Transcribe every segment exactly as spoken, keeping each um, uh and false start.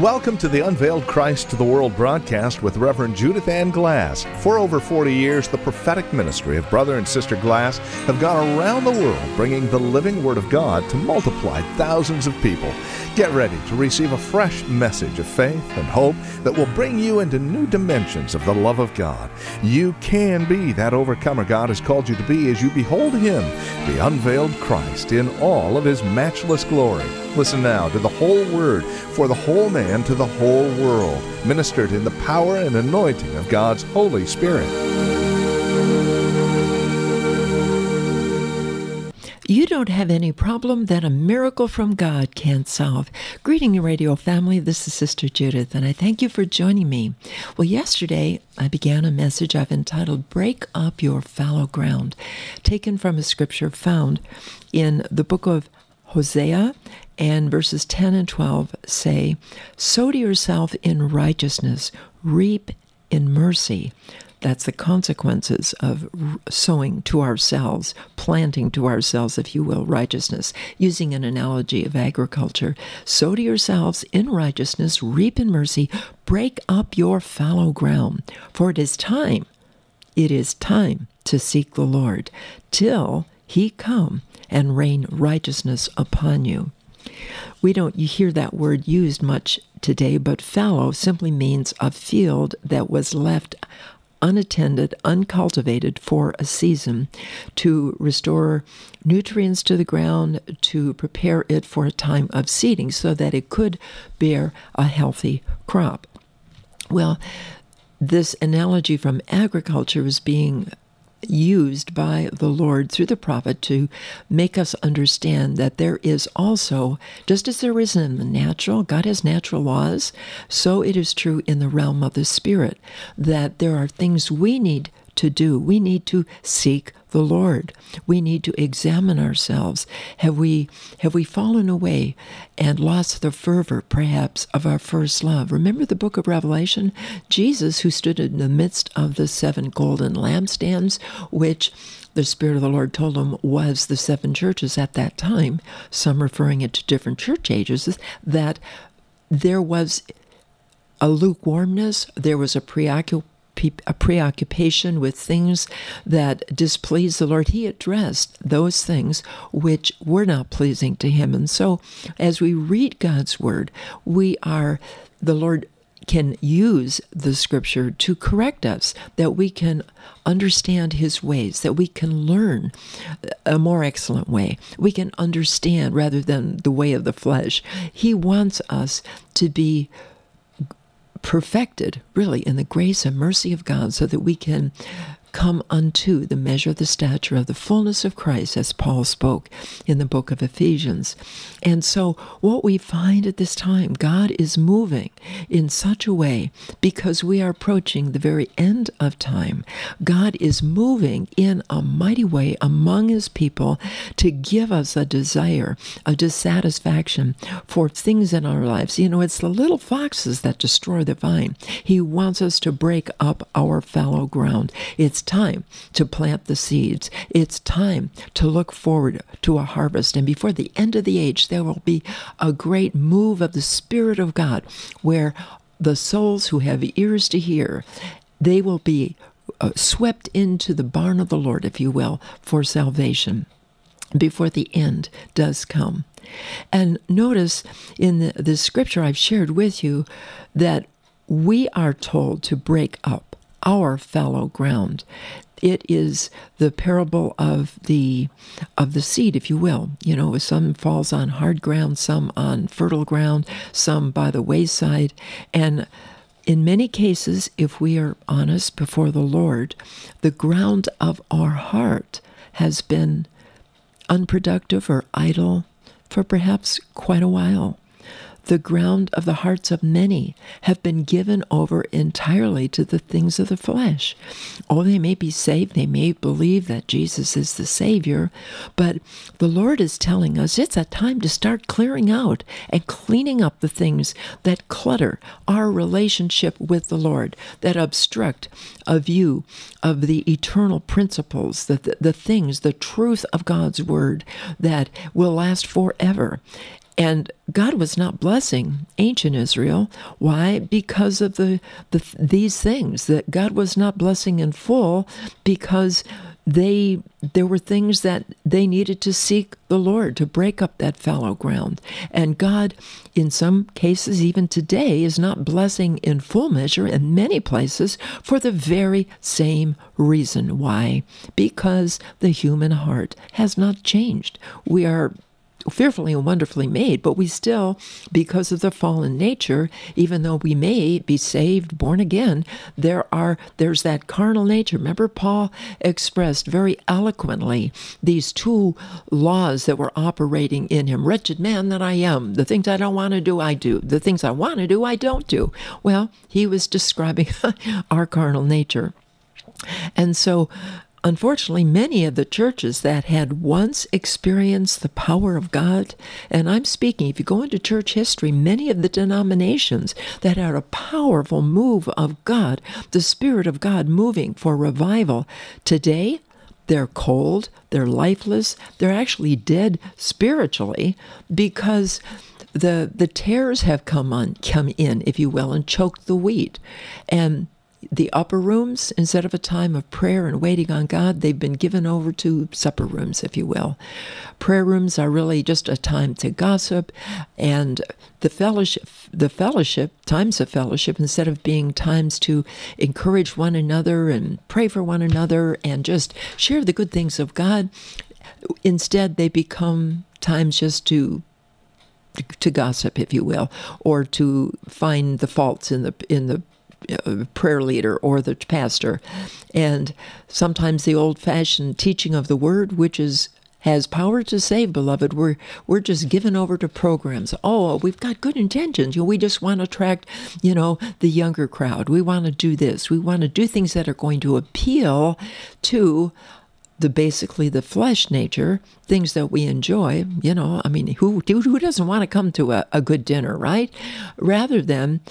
Welcome to the Unveiled Christ to the World broadcast with Reverend Judith Ann Glass. For over forty years, the prophetic ministry of Brother and Sister Glass have gone around the world bringing the living Word of God to multiply thousands of people. Get ready to receive a fresh message of faith and hope that will bring you into new dimensions of the love of God. You can be that overcomer God has called you to be as you behold Him, the unveiled Christ, in all of His matchless glory. Listen now to the whole Word for the whole man to the whole world, ministered in the power and anointing of God's Holy Spirit. You don't have any problem that a miracle from God can't solve. Greeting you, radio family. This is Sister Judith, and I thank you for joining me. Well, yesterday I began a message I've entitled, Break Up Your Fallow Ground, taken from a scripture found in the book of Hosea, and verses ten and twelve say, Sow to yourself in righteousness, reap in mercy. That's the consequences of sowing to ourselves, planting to ourselves, if you will, righteousness. Using an analogy of agriculture, sow to yourselves in righteousness, reap in mercy, break up your fallow ground. For it is time, it is time to seek the Lord, till He come and rain righteousness upon you. We don't you hear that word used much today, but fallow simply means a field that was left unattended, uncultivated for a season to restore nutrients to the ground, to prepare it for a time of seeding so that it could bear a healthy crop. Well, this analogy from agriculture is being used by the Lord through the prophet to make us understand that there is also, just as there is in the natural, God has natural laws, so it is true in the realm of the Spirit, that there are things we need to do. We need to seek the Lord. We need to examine ourselves. Have we have we fallen away and lost the fervor, perhaps, of our first love? Remember the book of Revelation? Jesus, who stood in the midst of the seven golden lampstands, which the Spirit of the Lord told him was the seven churches at that time, some referring it to different church ages, that there was a lukewarmness, there was a preoccupation, a preoccupation with things that displeased the Lord. He addressed those things which were not pleasing to Him. And so as we read God's Word, we are, the Lord can use the Scripture to correct us, that we can understand His ways, that we can learn a more excellent way. We can understand rather than the way of the flesh. He wants us to be perfected, really, in the grace and mercy of God, so that we can come unto the measure of the stature of the fullness of Christ, as Paul spoke in the book of Ephesians. And so what we find at this time, God is moving in such a way, because we are approaching the very end of time. God is moving in a mighty way among His people to give us a desire, a dissatisfaction for things in our lives. You know, it's the little foxes that destroy the vine. He wants us to break up our fallow ground. It's time to plant the seeds. It's time to look forward to a harvest. And before the end of the age, there will be a great move of the Spirit of God, where the souls who have ears to hear, they will be uh, swept into the barn of the Lord, if you will, for salvation before the end does come. And notice in the, the scripture I've shared with you that we are told to break up our fallow ground. It is the parable of the of the seed, if you will. You know, some falls on hard ground, some on fertile ground, some by the wayside. And in many cases, if we are honest before the Lord, the ground of our heart has been unproductive or idle for perhaps quite a while. The ground of the hearts of many have been given over entirely to the things of the flesh. Oh, they may be saved, they may believe that Jesus is the Savior, but the Lord is telling us it's a time to start clearing out and cleaning up the things that clutter our relationship with the Lord, that obstruct a view of the eternal principles, the, the, the things, the truth of God's Word that will last forever. And God was not blessing ancient Israel. Why? Because of the, the these things, that God was not blessing in full, because they there were things that they needed to seek the Lord to break up that fallow ground. And God, in some cases, even today, is not blessing in full measure in many places for the very same reason. Why? Because the human heart has not changed. We are fearfully and wonderfully made, but we still, because of the fallen nature, even though we may be saved, born again, there are there's that carnal nature. Remember, Paul expressed very eloquently these two laws that were operating in him. Wretched man that I am, the things I don't want to do, I do. The things I want to do, I don't do. Well, he was describing our carnal nature. And so, unfortunately, many of the churches that had once experienced the power of God, and I'm speaking, if you go into church history, many of the denominations that had a powerful move of God, the Spirit of God moving for revival, today they're cold, they're lifeless, they're actually dead spiritually, because the the tares have come on, come in, if you will, and choked the wheat. And the upper rooms, instead of a time of prayer and waiting on God, they've been given over to supper rooms, if you will. Prayer rooms are really just a time to gossip, and the fellowship, the fellowship, times of fellowship, instead of being times to encourage one another and pray for one another and just share the good things of God, instead they become times just to to gossip, if you will, or to find the faults in the in the prayer leader or the pastor. And sometimes the old-fashioned teaching of the word, which is has power to save, beloved, we're we're just given over to programs. Oh, we've got good intentions. You know, we just want to attract, you know, the younger crowd. We want to do this. We want to do things that are going to appeal to the basically the flesh nature, things that we enjoy. You know, I mean, who who doesn't want to come to a, a good dinner, right? Rather than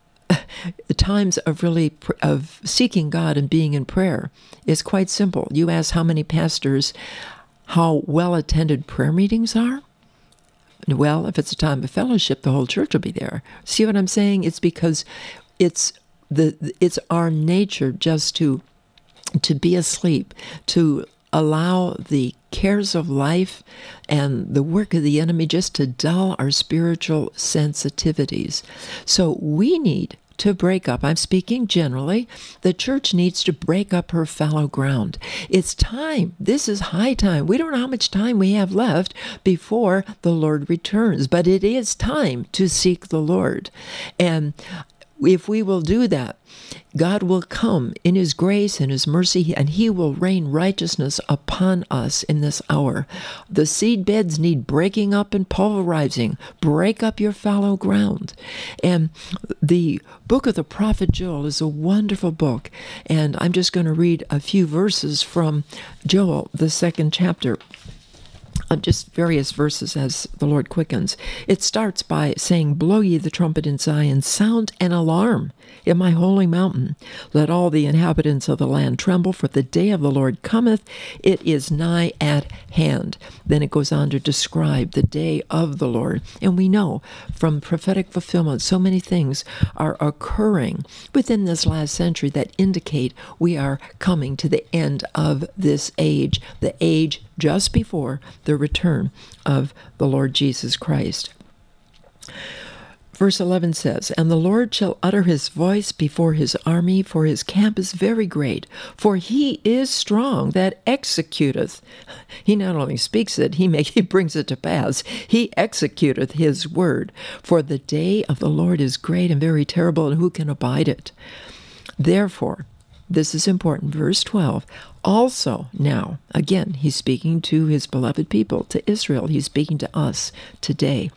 the times of really of seeking God and being in prayer is quite simple. You ask how many pastors, how well attended prayer meetings are? Well, if it's a time of fellowship, the whole church will be there. See what I'm saying? It's because it's the it's our nature just to to be asleep, to allow the cares of life and the work of the enemy just to dull our spiritual sensitivities. So we need to break up. I'm speaking generally. The church needs to break up her fallow ground. It's time. This is high time. We don't know how much time we have left before the Lord returns, but it is time to seek the Lord. And if we will do that, God will come in His grace and His mercy, and He will rain righteousness upon us in this hour. The seed beds need breaking up and pulverizing. Break up your fallow ground. And the book of the prophet Joel is a wonderful book, and I'm just going to read a few verses from Joel, the second chapter. Uh, just various verses as the Lord quickens. It starts by saying, "Blow ye the trumpet in Zion, sound an alarm in my holy mountain. Let all the inhabitants of the land tremble, for the day of the Lord cometh, it is nigh at hand." Then it goes on to describe the day of the Lord. And we know from prophetic fulfillment, so many things are occurring within this last century that indicate we are coming to the end of this age, the age just before the return of the Lord Jesus Christ. Verse eleven says, "And the Lord shall utter his voice before his army, for his camp is very great. For he is strong that executeth." He not only speaks it, he, make, he brings it to pass. He executeth his word. "For the day of the Lord is great and very terrible, and who can abide it? Therefore," this is important, verse twelve, "also now," again, he's speaking to his beloved people, to Israel. He's speaking to us today.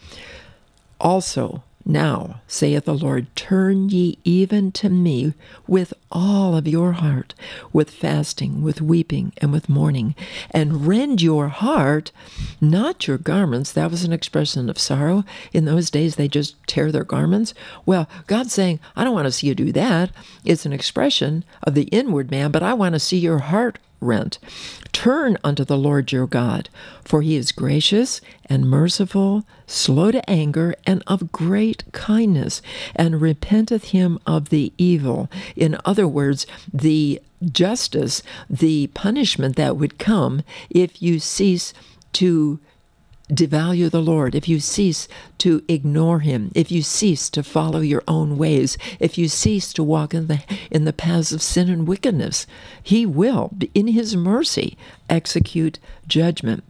"Also now, saith the Lord, turn ye even to me with all of your heart, with fasting, with weeping, and with mourning, and rend your heart, not your garments." That was an expression of sorrow. In those days, they just tear their garments. Well, God's saying, I don't want to see you do that. It's an expression of the inward man, but I want to see your heart rent. Turn unto the Lord your God, for he is gracious and merciful, slow to anger, and of great kindness, and repenteth him of the evil. In other words, the justice, the punishment that would come if you cease to devalue the Lord, if you cease to ignore him, if you cease to follow your own ways, if you cease to walk in the in the paths of sin and wickedness, he will, in his mercy, execute judgment.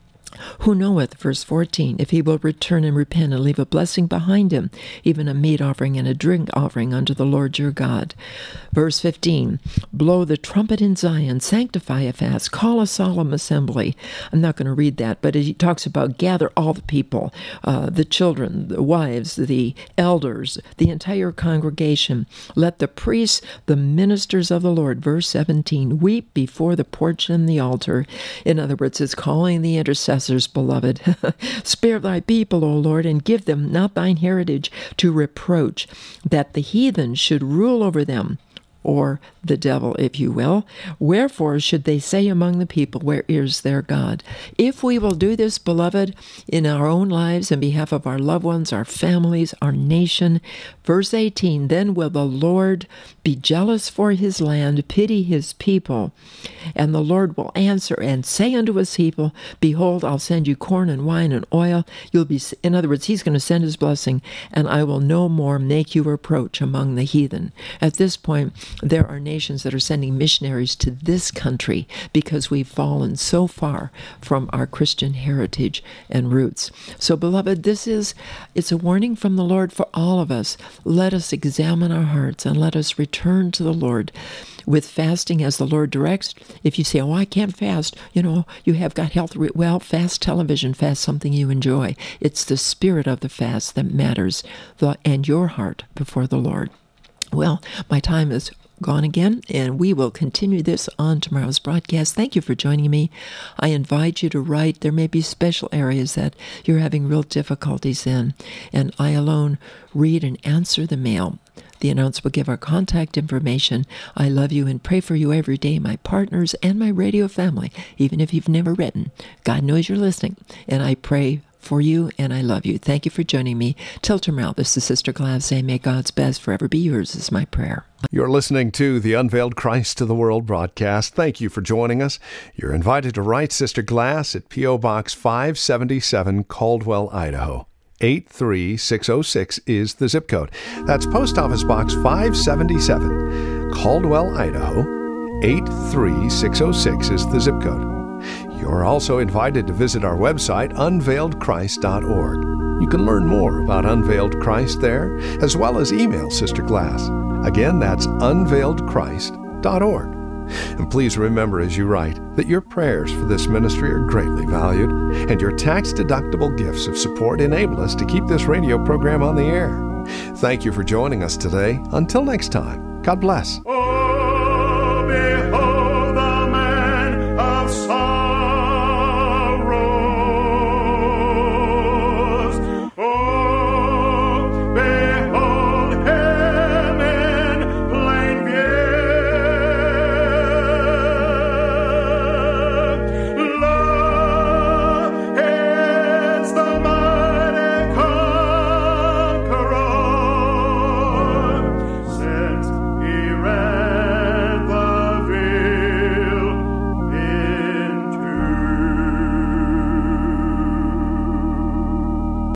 Who knoweth, verse fourteen, if he will return and repent and leave a blessing behind him, even a meat offering and a drink offering unto the Lord your God. Verse fifteen, blow the trumpet in Zion, sanctify a fast, call a solemn assembly. I'm not going to read that, but he talks about gather all the people, uh, the children, the wives, the elders, the entire congregation. Let the priests, the ministers of the Lord, verse seventeen, weep before the porch and the altar. In other words, it's calling the intercessors, beloved. Spare thy people, O Lord, and give them not thine heritage to reproach, that the heathen should rule over them, or the devil, if you will. Wherefore should they say among the people, where is their God? If we will do this, beloved, in our own lives, in behalf of our loved ones, our families, our nation, verse eighteen, then will the Lord be jealous for his land, pity his people. And the Lord will answer and say unto his people, behold, I'll send you corn and wine and oil. You'll be, in other words, he's going to send his blessing, and I will no more make you reproach among the heathen. At this point, there are nations that are sending missionaries to this country because we've fallen so far from our Christian heritage and roots. So, beloved, this is, it's a warning from the Lord for all of us. Let us examine our hearts and let us return to the Lord with fasting as the Lord directs. If you say, oh, I can't fast, you know, you have got health. Re- well, fast television, fast something you enjoy. It's the spirit of the fast that matters, the, and your heart before the Lord. Well, my time is gone again, and we will continue this on tomorrow's broadcast. Thank you for joining me. I invite you to write. There may be special areas that you're having real difficulties in, and I alone read and answer the mail. The announcer will give our contact information. I love you and pray for you every day, my partners and my radio family, even if you've never written. God knows you're listening, and I pray for you, and I love you. Thank you for joining me. Till tomorrow, this is Sister Glass saying, may God's best forever be yours is my prayer. You're listening to the Unveiled Christ to the World broadcast. Thank you for joining us. You're invited to write Sister Glass at P O. Box five seventy-seven, Caldwell, Idaho. eight three six oh six is the zip code. That's Post Office Box five seventy-seven, Caldwell, Idaho. eight three six oh six is the zip code. You're also invited to visit our website, unveiled christ dot org. You can learn more about Unveiled Christ there, as well as email Sister Glass. Again, that's unveiled christ dot org. And please remember as you write that your prayers for this ministry are greatly valued, and your tax-deductible gifts of support enable us to keep this radio program on the air. Thank you for joining us today. Until next time, God bless.